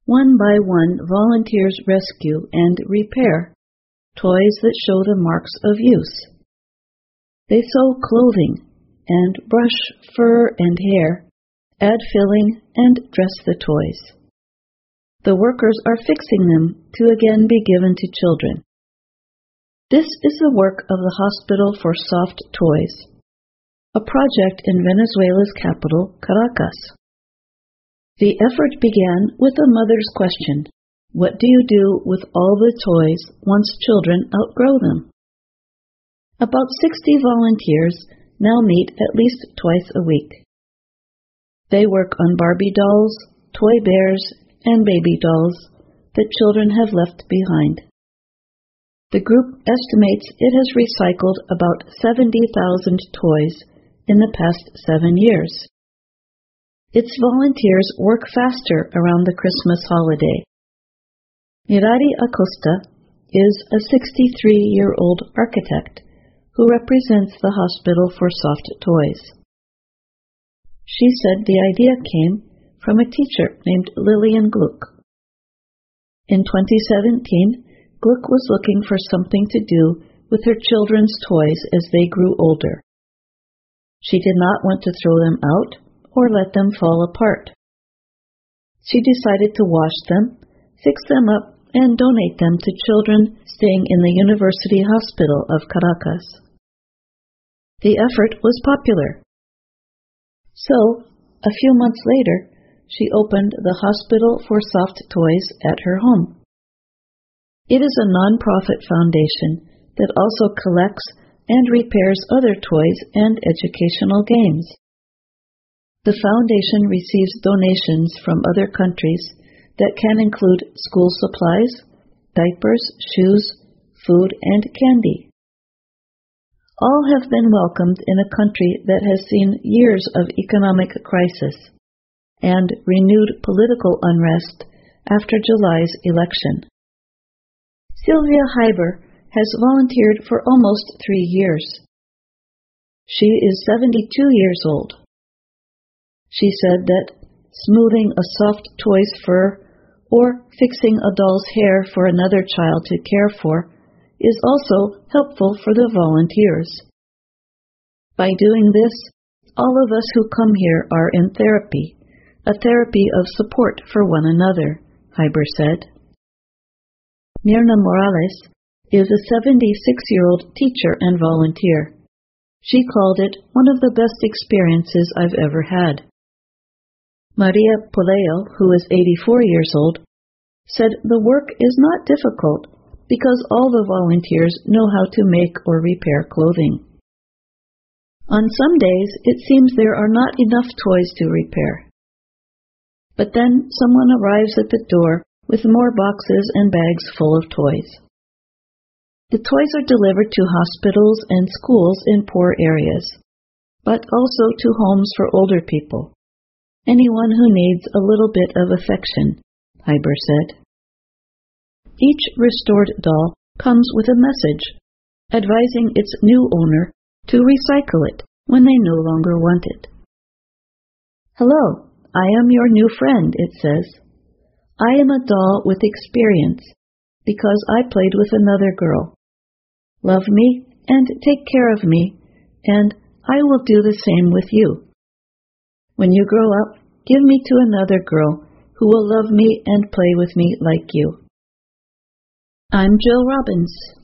One by one, volunteers rescue and repair toys that show the marks of use. They sew clothing and brush fur and hair, add filling, and dress the toys. The workers are fixing them to again be given to children. This is the work of the Hospital for Soft Toys, a project in Venezuela's capital, Caracas. The effort began with a mother's question: what do you do with all the toys once children outgrow them? About 60 volunteers now meet at least twice a week. They work on Barbie dolls, toy bears, and baby dolls that children have left behind. The group estimates it has recycled about 70,000 toys in the past 7 years. Its volunteers work faster around the Christmas holiday. Mirari Acosta is a 63-year-old architect who represents the Hospital for Soft Toys. She said the idea came from a teacher named Lillian Gluck. In 2017, Gluck was looking for something to do with her children's toys as they grew older. She did not want to throw them out or let them fall apart. She decided to wash them, fix them up, and donate them to children staying in the University Hospital of Caracas. The effort was popular. So, a few months later, she opened the Hospital for Soft Toys at her home. It is a non-profit foundation that also collects and repairs other toys and educational games. The foundation receives donations from other countries that can include school supplies, diapers, shoes, food, and candy. All have been welcomed in a country that has seen years of economic crisis and renewed political unrest after July's election. Sylvia Heiber has volunteered for almost 3 years. She is 72 years old. She said that smoothing a soft toy's fur or fixing a doll's hair for another child to care for is also helpful for the volunteers. By doing this, all of us who come here are in therapy, a therapy of support for one another, Heiber said. Mirna Morales is a 76-year-old teacher and volunteer. She called it one of the best experiences I've ever had. Maria Poleo, who is 84 years old, said the work is not difficult because all the volunteers know how to make or repair clothing. On some days, it seems there are not enough toys to repair. But then someone arrives at the door with more boxes and bags full of toys. The toys are delivered to hospitals and schools in poor areas, but also to homes for older people, anyone who needs a little bit of affection, Heiber said. Each restored doll comes with a message, advising its new owner to recycle it when they no longer want it. Hello, I am your new friend, it says. I am a doll with experience because I played with another girl. Love me and take care of me, and I will do the same with you. When you grow up, give me to another girl who will love me and play with me like you. I'm Jill Robbins.